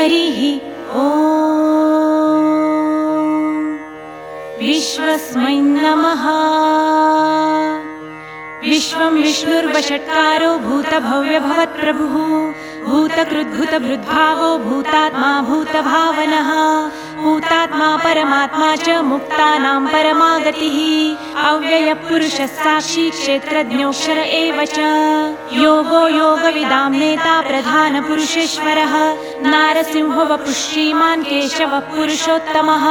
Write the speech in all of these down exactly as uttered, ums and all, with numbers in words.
हरिः ॐ। विश्वस्मै नमः। विश्वं विष्णुर्वषट्कारो भूतभव्यभवत्प्रभुः भूतकृद्भूतभृद्भावो भूतात्मा भूतभावनः भूतात्मा परमात्मा च मुक्तानां परमागतिः अव्ययपुरुषः साक्षी क्षेत्रज्ञोऽक्षर एव च योगो योगविदां नेता प्रधानपुरुषेश्वरः नारसिंहो वपुः श्रीमान् केशवः पुरुषोत्तमः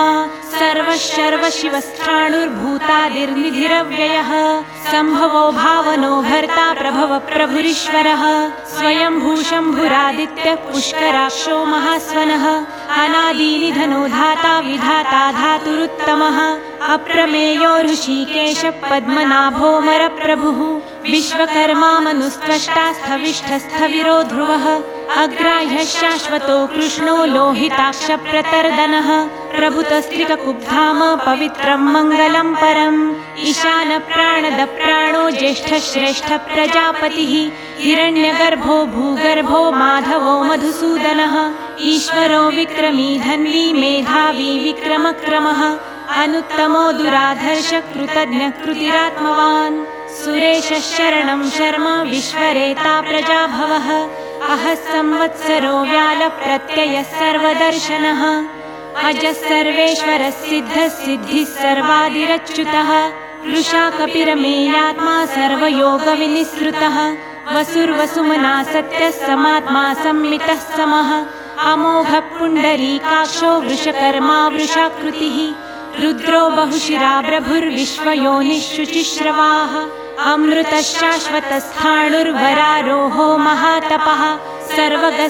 सर्वशर्वशिवस्थाणुर्भूतादिर्निधिरव्ययः सम्भवो भावनो भर्ता प्रभव प्रभुरीश्वरः स्वयंभू शम्भुरादित्यः पुष्कराक्षो महास्वनः अनादिनिधनो धाता विधाता धातुरुत्तमः अप्रमेयो ऋषिकेशः पद्मनाभोऽमरप्रभुः विश्वकर्मा मनुस्त्वष्टा स्थविष्ठस्थविरो ध्रुवः अग्राह्यः शाश्वतो कृष्णो लोहिताक्षप्रतर्दनः प्रभुतस्त्रिककुब्धाम पवित्रं मङ्गलं परम् ईशानप्राणदप्राणो ज्येष्ठश्रेष्ठः प्रजापतिः हिरण्यगर्भो भूगर्भो माधवो मधुसूदनः ईश्वरो विक्रमी धन्वी मेधावी विक्रमक्रमः अनुत्तमो दुराधर्ष कृतज्ञः कृतिरात्मवान् सुरेशः शरणं शर्म विश्वरेता प्रजाभवः अहः संवत्सरो व्यालप्रत्ययः सर्वदर्शनः अजः सर्वेश्वरः सिद्धः सिद्धिः सर्वादिरच्युतः वृषा कपिरमेयात्मा सर्वयोगविनिसृतः वसुर्वसुमना सत्यः समात्मा संमितः समः अमोघः पुण्डरीकाक्षो वृषकर्मा वृषाकृतिः रुद्रो बहुशिरा प्रभुर्विश्वयोनिःशुचिश्रवाः अमृतः शाश्वतस्थाणुर्वरारोहो महातपः सर्वगः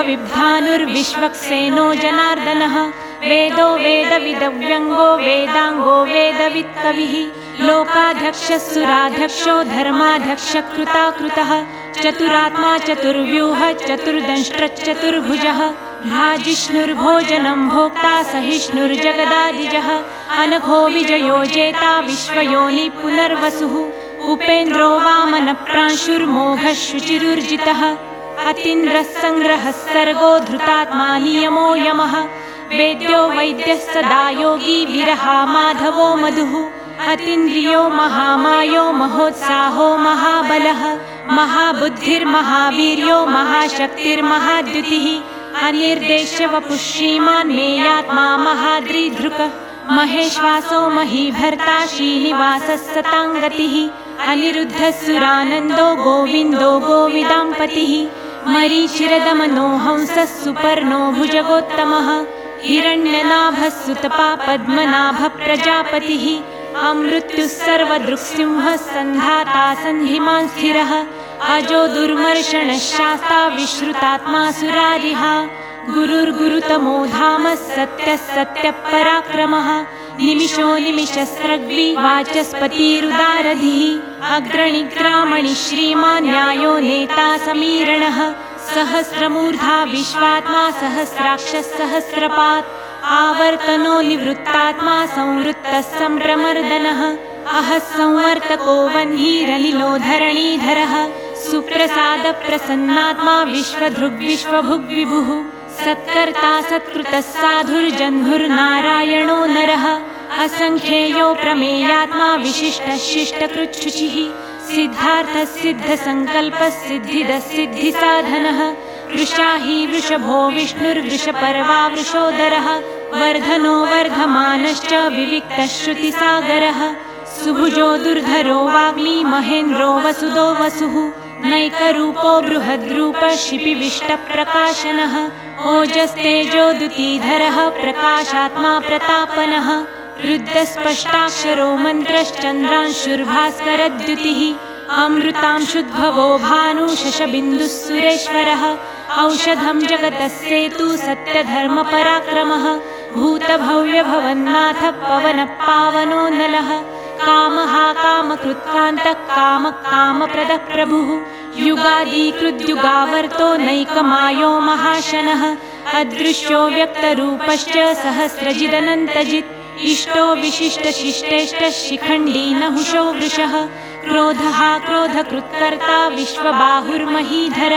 सर्वविद्वानुर्विश्वक्सेनो जनार्दनः वेदो वेदविदव्यङ्गो वेदाङ्गो वेदवित्कविः लोकाध्यक्षः सुराध्यक्षो धर्माध्यक्षः कृताकृतः चतुरात्मा चतुर्व्यूहः चतुर्दंष्ट्रश्चतुर्भुजः भ्राजिष्णुर्भोजनं भोक्ता सहिष्णुर्जगदादिजः अनघो विजयो जेता विश्वयोनि पुनर्वसुः उपेन्द्रो वामनप्रांशुर्मोघः शुचिरुर्जितः अतीन्द्रः सङ्ग्रहः सर्गो धृतात्मा नियमो यमः वेद्यो वैद्यः सदा योगी विरहा माधवो मधुः अतीन्द्रियो महामायो महोत्साहो महाबलः महाबुद्धिर्महावीर्यो महाशक्तिर्महाद्युतिः अनिर्देश्य वपुः श्रीमान् मेयात्मा महाद्रिधृकः महेश्वासो महीभर्ता श्रीनिवासः सताङ्गतिः अनिरुद्धः सुरानन्दो गोविन्दो गोविदाम्पतिः मरीचिरदमनो हंसः सुपर्णो भुजगोत्तमः हिरण्यनाभः सुतपा पद्मनाभः प्रजापतिः अमृत्युः सर्वदृक्सिंहः सन्धाता सन्धिमान् स्थिरः अजो दुर्मर्षणः शास्ता विश्रुतात्मा सुरारिः गुरुर्गुरुतमो धामः सत्यः सत्यः पराक्रमः निमिषो निमिषस्रग्वी वाचस्पतिरुदारधिः अग्रणिग्रामणि श्रीमान् न्यायो नेता समीरणः सहस्रमूर्धा विश्वात्मा सहस्राक्षः सहस्रपात् आवर्तनो निवृत्तात्मा संवृत्तः सम्प्रमर्दनः अहः संवर्तको वह्निरनिलो धरणीधरः सुप्रसादप्रसन्नात्मा विश्वधृग्विश्वभुग्विभुः सत्कर्ता सत्कृतः साधुर्जन्धुर्नारायणो नरः असङ्ख्येयो प्रमेयात्मा विशिष्टः शिष्टकृच्छुचिः सिद्धार्थः सिद्धसङ्कल्पः सिद्धिदः सिद्धिसाधनः वृषा हि वृषभो विष्णुर्वृषपर्वा वृषोदरः वर्धनो वर्धमानश्च विविक्तः श्रुतिसागरः सुभुजो दुर्धरो वाग्मी महेन्द्रो वसुदो वसुः नैकरूपो बृहद्रूपः शिपिविष्टप्रकाशनः ओजस्तेजोद्युतिधरः प्रकाशात्मा प्रतापनः रुद्रस्पष्टाक्षरो मन्त्रश्चन्द्रांशुर्भास्करद्युतिः अमृतांशुद्भवो भानु शशबिन्दुः सुरेश्वरः औषधं जगतः सेतु सत्यधर्मपराक्रमः भूतभव्यभवन्नाथ पवनः पावनो नलः कामः कामकृत्कान्तः कामः कामप्रदः प्रभुः युगादिकृद्युगावर्तो नैकमायो महाशनः अदृश्यो व्यक्तरूपश्च सहस्रजिदनन्तजित् इष्टो विशिष्टशिष्टेष्टः शिखण्डी नहुषो वृषः क्रोधः क्रोधकृत्कर्ता विश्वबाहुर्महीधरः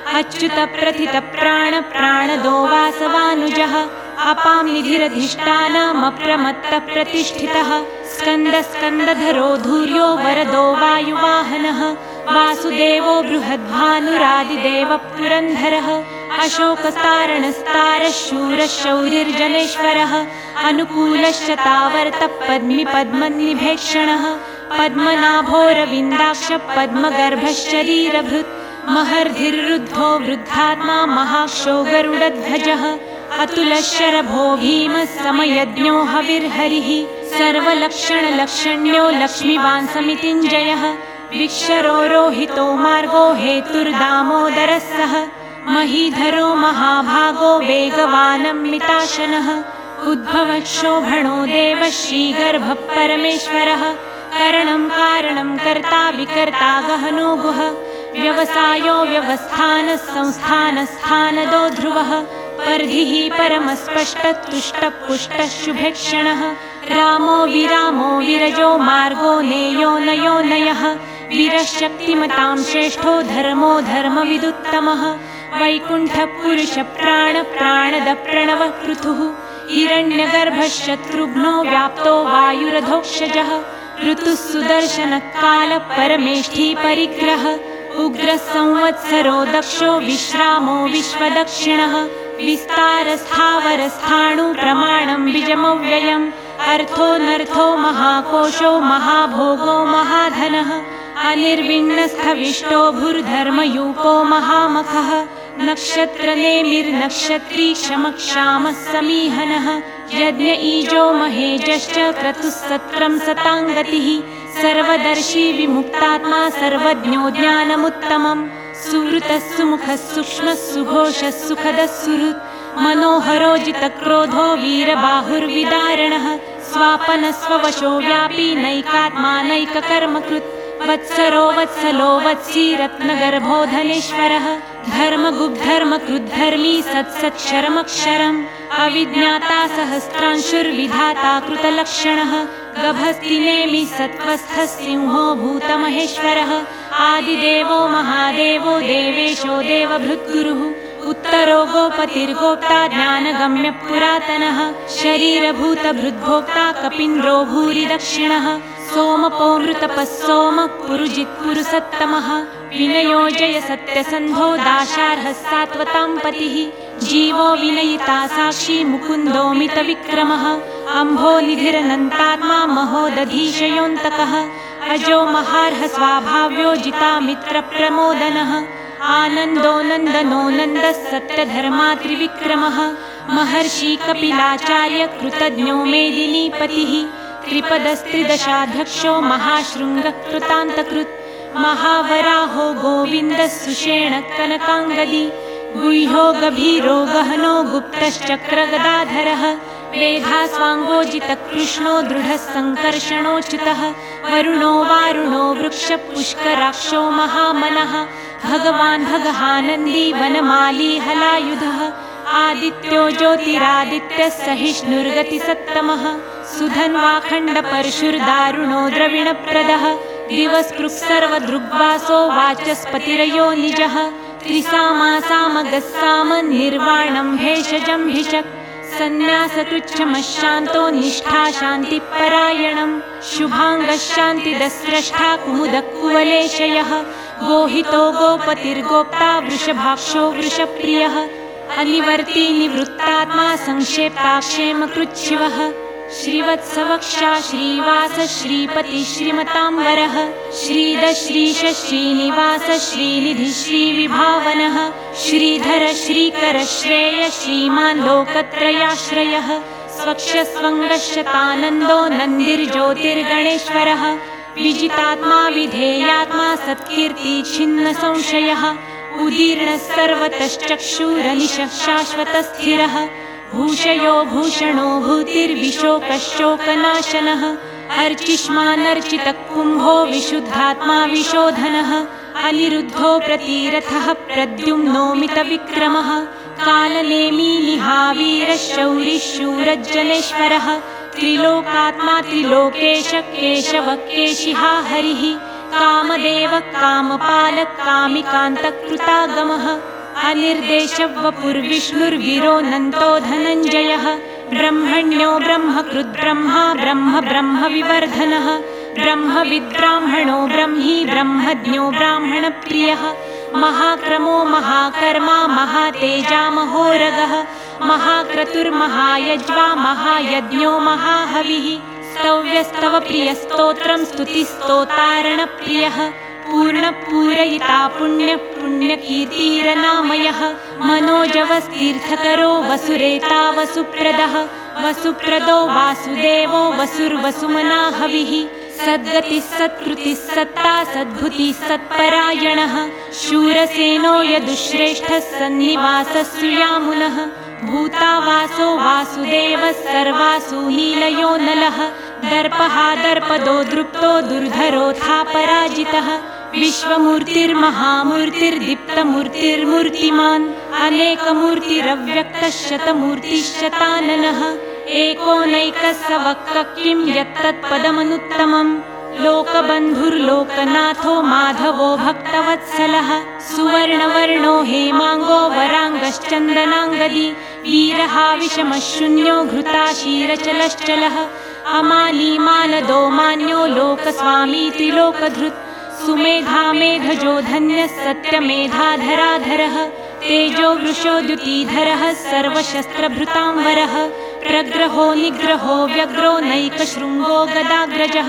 अच्युत प्रथित प्राण प्राणदो वासवानुजः अपां निधिरधिष्ठानमप्रमत्त प्रतिष्ठितः स्कन्द स्कन्दधरो धूर्यो वरदो वायुवाहनः वासुदेवो बृहद्भानुरादिदेवः पुरन्धरः अशोकस्तारणस्तारः शूरः शौरिर्जनेश्वरः अनुकूलश्च तावर्तः पद्मी पद्मनिभेक्षणः पद्मनाभोरविन्दाक्ष पद्मगर्भश्शरीरभृत् महर्धिर्रुद्धो वृद्धात्मा महाक्षो गरुडध्वजः अतुलशरभो भीमः समयज्ञो हविर्हरिः सर्वलक्षणलक्षण्यो लक्ष्मीवान् समितिञ्जयः विक्षरो रोहितो मार्गो हेतुर्दामोदरः सः महीधरो महाभागो वेगवानमिताशनः उद्भवः शोभणो देवः श्रीगर्भः परमेश्वरः करणं कारणं कर्ता विकर्ता गहनो गुह व्यवसायो व्यवस्थानः संस्थानस्थानदो ध्रुवः पर्धिः परमस्पष्टतुष्टपुष्टः शुभेक्षणः रामो विरामो विरजो मार्गो नेयो नयो नयः वीरशक्तिमतां श्रेष्ठो धर्मो धर्मविदुत्तमः वैकुण्ठः पुरुष प्राण प्राणद प्रणवः पृथुः हिरण्यगर्भः शत्रुघ्नो व्याप्तो वायुरधोक्षजः ऋतुः सुदर्शनकालः परमेष्ठी परिग्रह उग्रः संवत्सरो दक्षो विश्रामो विश्वदक्षिणः विस्तारस्थावरस्थाणु प्रमाणं बीजमव्ययम् अर्थोऽनर्थो महाकोशो महाभोगो महाधनः अनिर्विण्णस्थविष्टो भूर्धर्मयूपो महामखः नक्षत्रनेमिर्नक्षत्री क्षमक्षामः समीहनः यज्ञ ईजो महेजश्च क्रतुः सत्रं सताङ्गतिः सर्वदर्शी विमुक्तात्मा सर्वज्ञो ज्ञानमुत्तमम् सुहृतः सुमुखः सूक्ष्मः सुघोषः सुखदः सुहृत् मनोहरो जितक्रोधो वीरबाहुर्विदारणः स्वापनस्ववशो व्यापी नैकात्मा नैककर्मकृत् वत्सरो वत्सलो वत्सी रत्नगर्भो धनेश्वरः धर्मगुग्धर्मकृद्धर्मी सत्सत्क्षरमक्षरम् अविज्ञाता सहस्रांशुर्विधाता कृतलक्षणः गभस्तिनेमि सत्त्वस्थः सिंहो भूतमहेश्वरः आदिदेवो महादेवो देवेशो देवभृद्गुरुः उत्तरो गोपतिर्गोप्ता ज्ञानगम्य पुरातनः शरीरभूतभृद्भोक्ता कपीन्द्रो भूरि दक्षिणः सोमपो मृतपः सोमः पुरुजित् पुरुषोत्तमः विनयो जय सत्यसन्धो दाशार्हः सात्वतां पतिः जीवो विनयिता साक्षी मुकुन्दो मितविक्रमः अम्भो निधिरनन्तात्मा महोदधीशयोऽन्तकः अजो महार्ह स्वाभाव्यो जितामित्रप्रमोदनः आनन्दो नन्दनो नन्दः सत्यधर्मा त्रिविक्रमः महर्षि कपिलाचार्य कृतज्ञो मेदिनीपतिः त्रिपदस्त्रिदशाध्यक्षो महाशृङ्गः कृतान्तकृत् महावराहो गोविन्दः सुषेण कनकाङ्गदी गुह्यो गभीरो गहनो गुप्तश्चक्रगदाधरः वेधास्वाङ्गोजितकृष्णो दृढः सङ्कर्षणोच्युतः वरुणो वारुणो वृक्षपुष्कराक्षो महामनः भगवान् भगहानन्दी वनमाली हलायुधः आदित्यो ज्योतिरादित्यः सहिष्णुर्गतिसत्तमः सुधन्वाखण्डपरशुर्दारुणो द्रविणप्रदः दिवस्पृक् सर्वदृग्वासो वाचस्पतिरयो निजः त्रिसामासामगस्साम निर्वाणं भेषजं भिषक् सन्न्यासकृच्छमशान्तो निष्ठा शान्तिपरायणं शुभाङ्गशान्तिदस्रष्टा कुमुदकुवलेशयः गोहितो गोपतिर्गोप्ता वृषभाक्षो वृषप्रियः अनिवर्ती निवृत्तात्मा संक्षेप्ताक्षेमकृच्छिवः श्रीवत्सवक्षा श्रीवास श्रीपति श्रीमताम्बरः श्रीद श्रीश श्रीनिवास श्रीनिधि श्रीविभावनः श्रीधर श्रीकर श्रेय श्रीमान् लोकत्रयाश्रयः स्वक्षस्वङ्गशतानन्दो नन्दिर्ज्योतिर्गणेश्वरः विजितात्मा विधेयात्मा सत्कीर्ति छिन्न संशयः उदीर्णः सर्वतश्चक्षुरनिशः शाश्वतस्थिरः भूषयो भूषणो भूतिर्विशोकशोकनाशनः अर्चिष्मानर्चितः कुम्भो विशुद्धात्मा विशोधनः अनिरुद्धो प्रतिरथः प्रद्युम्नो मितविक्रमः कालनेमी निहावीरः शौरिः शूरज्जनेश्वरः त्रिलोकात्मा त्रिलोकेश केशवः केशिहा हरिः कामदेवः कामपालः कामिकान्तः कृतागमः अनिर्देशवपुर्विष्णुर्वीरोऽनन्तो धनञ्जयः ब्रह्मण्यो ब्रह्मकृद्ब्रह्मा ब्रह्म ब्रह्मविवर्धनः ब्रह्मविद्ब्राह्मणो ब्रह्मी ब्रह्मज्ञो ब्राह्मणप्रियः महाक्रमो महाकर्मा महातेजा महोरगः महाक्रतुर्महायज्वा महायज्ञो महाहविः स्तव्यस्तव प्रियस्तोत्रं स्तुतिस्तोतारणप्रियः पूर्णपूरयिता पुण्यः पुण्यकीर्तिरनामयः मनोजवस्तीर्थकरो वसुरेता वसुप्रदः वसुप्रदो वासुदेवो वसुर्वसुमना हविः सद्गतिः सत्कृतिः सत्ता सद्भुतिः सत्परायणः शूरसेनो यदुश्रेष्ठः सन्निवासः सुयामुनः भूतावासो वासुदेवः सर्वासु नीलयो नलः दर्पः दर्पदो दृप्तो दुर्धरोऽथा पराजितः विश्वमूर्तिर्महामूर्तिर्दीप्तमूर्तिर्मूर्तिमान् अनेकमूर्तिरव्यक्तः शतमूर्तिश्शताननः एकोनैकः स वक्तः किं यत्तत्पदमनुत्तमम् लोकबन्धुर्लोकनाथो माधवो भक्तवत्सलः सुवर्णवर्णो हेमाङ्गो वराङ्गश्चन्दनाङ्गदी वीरः विषमशून्यो घृताशीरचलश्चलः अमानीमानदो मान्यो लोकस्वामी त्रिलोकधृत् सुमेधा मेधजो धन्यः सत्यमेधाधराधरः तेजो वृषो द्युतिधरः सर्वशस्त्रभृतांवरः प्रग्रहो निग्रहो व्यग्रो नैकशृङ्गो गदाग्रजः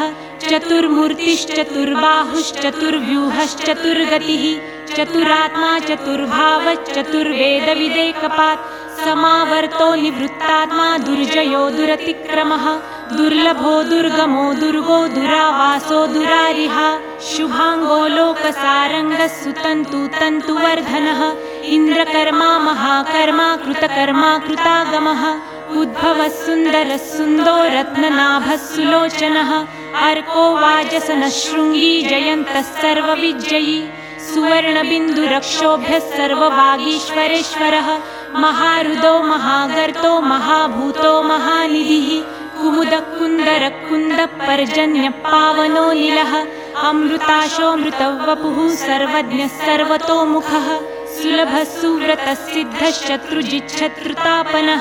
चतुर्मूर्तिश्चतुर्बाहुश्चतुर्व्यूहश्चतुर्गतिः चतुरात्मा चतुर्भावश्चतुर्वेदविदेकपात् समावर्तो निवृत्तात्मा दुर्जयो दुरतिक्रमः दुर्लभो दुर्गमो दुर्गो दुरावासो दुरारिहा शुभाङ्गो लोकसारङ्गः सुतन्तु तन्तुवर्धनः इन्द्रकर्मा महाकर्मा कृतकर्मा कृतागमः उद्भवः सुन्दरः सुन्दो रत्ननाभः सुलोचनः अर्को वाजसनः शृङ्गी जयन्तः सर्वविजयी सुवर्णबिन्दुरक्षोभ्यः सर्ववागीश्वरेश्वरः महारुदो महागर्तो महाभूतो महानिधिः कुमुदकुन्दरकुन्दपर्जन्यपावनो नीलः अमृताशोऽमृतवपुः सर्वज्ञः सर्वतोमुखः सुलभः सुव्रतः सिद्धः शत्रुजिच्छत्रुतापनः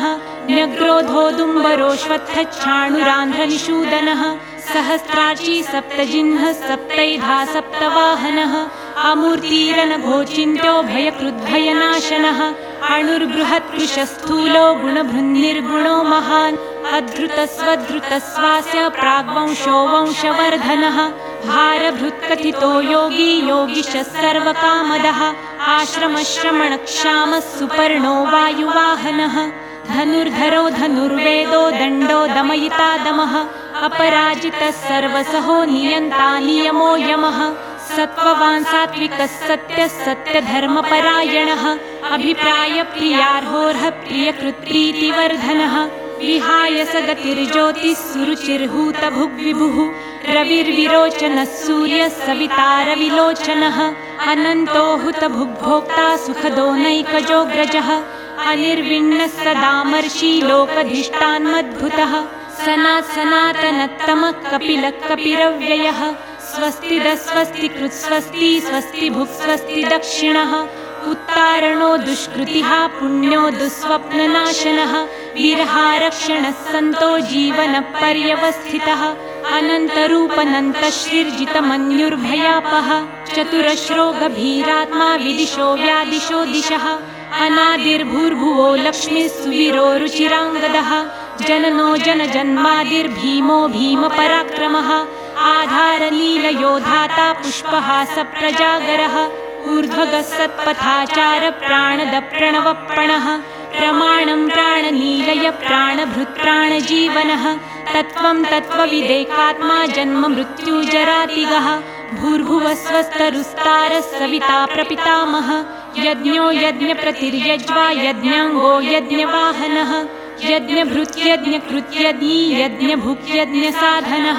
न्यग्रोधोदुम्बरोऽश्वत्थच्छाणुरान्ध्रनिषूदनः सहस्राची सप्तजिह्नः सप्तैधा सप्तवाहनः अमूर्तिरनघोचिन्त्यो भयकृद्भयनाशनः अणुर्बृहत्कृशस्थूलो गुणभृन्निर्गुणो महान् अधृतस्वधृतस्वास्य प्राग्वंशो वंशवर्धनः भारभृत्कथितो योगी योगिशः सर्वकामदः आश्रमश्रमणक्षामः सुपर्णो वायुवाहनः धनुर्धरो धनुर्वेदो दण्डो दमयिता दमः अपराजितः सर्वसहो नियन्ता नियमो यमः सत्त्ववान् सात्विकः सत्यः सत्यधर्मपरायणः अभिप्रायप्रियार्होर्ह प्रियकृत्प्रीतिवर्धनः विहाय सगतिर्ज्योतिः सुरुचिर्हूतभुग्विभुः रविर्विरोचनः सूर्यः सविता रविलोचनः अनन्तो हुतभुग्भोक्ता सुखदो नैकजोऽग्रजः अनिर्विण्णः सदामर्षि लोकधिष्ठान्मद्भुतः सनात् सनातनत्तमः कपिलः कपिरव्ययः स्वस्तिदः स्वस्तिकृत् स्वस्ति स्वस्ति भुक् स्वस्ति दक्षिणः उत्तारणो दुष्कृतिः पुण्यो दुःस्वप्ननाशनः वीरहारक्षणः सन्तो जीवनपर्यवस्थितः अनन्तरूपनन्तश्रीर्जितमन्युर्भयापः चतुरश्रो गभीरात्मा विदिशो व्यादिशो दिशः अनादिर्भूर्भुवो लक्ष्मीः सुवीरो रुचिराङ्गदः जननो जनजन्मादिर्भीमो भीमपराक्रमः आधारलीलयोधाता पुष्पहासप्रजागरः ऊर्ध्वगः सत्पथाचार प्राणदप्रणवप्रणः प्रमाणं प्राणनीलय प्राणभृत्प्राणजीवनः तत्त्वं तत्त्वविदेकात्मा जन्म मृत्युजरातिगः भूर्भुवः स्वस्तरुस्तारः सविता प्रपितामहः यज्ञो यज्ञप्रतिर्यज्वा यज्ञाङ्गो यज्ञवाहनः यज्ञभृत्यज्ञकृत्यज्ञी यज्ञभुक्यज्ञसाधनः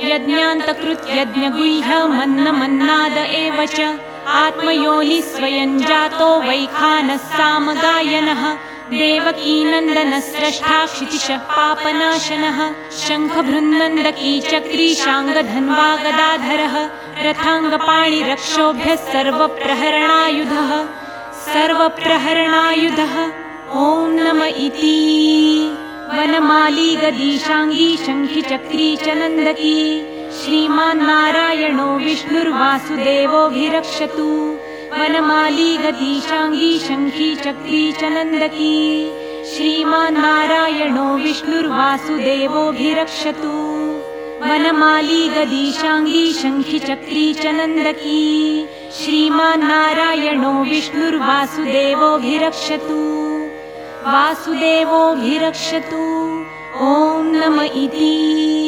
यज्ञान्तकृत्यज्ञगुह्यमन्नमन्नाद एव च आत्मयोनि स्वयं जातो वैखानः सामगायनः देवकीनन्दनः स्रष्टा क्षितिशः पापनाशनः शङ्खभृन्नन्दकी चक्री शाङ्गधन्वा गदाधरः रथाङ्गपाणिरक्षोभ्यः सर्वप्रहरणायुधः सर्वप्रहरणायुधः ॐ नम इति। वनमाली गदीशाङ्गी शङ्खी चक्री च नन्दकी श्रीमान्नारायणो विष्णुर्वासुदेवोऽभिरक्षतु। वनमाली गदीशाङ्गी शङ्खी चक्री च नन्दकी श्रीमान्नारायणो विष्णुर्वासुदेवोऽभिरक्षतु। वनमाली गदीशाङ्गी शङ्खी चक्री च नन्दकी श्रीमान्नारायणो विष्णुर्वासुदेवोऽभिरक्षतु। वासुदेवोऽभिरक्षतु ॐ नम इति।